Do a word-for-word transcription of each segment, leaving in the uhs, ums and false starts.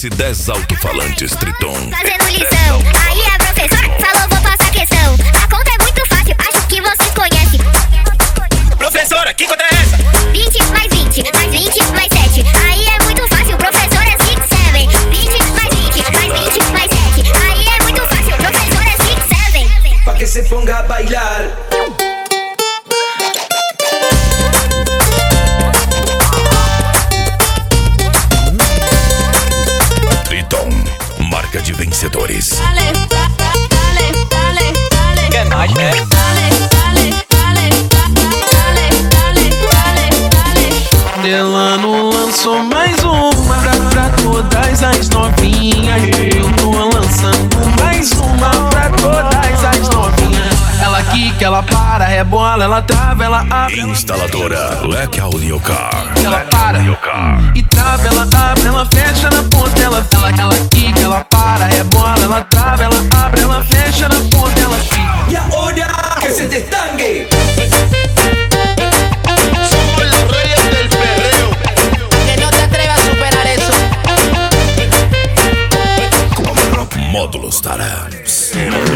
Desce dez alto-falantes Triton. Fazendo lição, aí a professora falou, vou passar questão. A conta é muito fácil, acho que vocês conhecem. Professora, que conta é essa? vinte mais vinte, mais vinte, mais sete. Aí é muito fácil, professor é six, seven. vinte mais vinte, mais vinte, mais sete. Aí é muito fácil, professor é six, seven. Pa' que se ponga a bailar. Triton, marca de vencedores. Dale, dale, dale, dale. Quer mais, é? Dale, dale, dale, dale, dale, dale, dale. Delano lançou mais uma pra, pra todas as novinhas. Eu tô lançando mais uma pra todas as novinhas. Ela quica, ela para, rebola, ela trava, ela abre. Instaladora Leque Audio Car. Ela para Car. e trava, ela abre, ela fecha na ponta. Ela, ela, ela quica, ela para, rebola, ela trava, ela abre, ela fecha na ponta. Ela fica. Y ahora que se destangue. Que no te atrevas a superar eso. Módulos Taramps.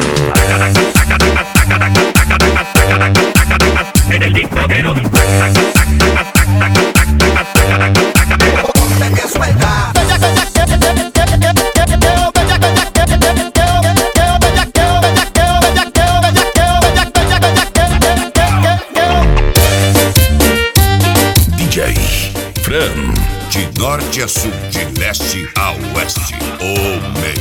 D J Fran. De norte a sul, de leste a oeste, o melhor.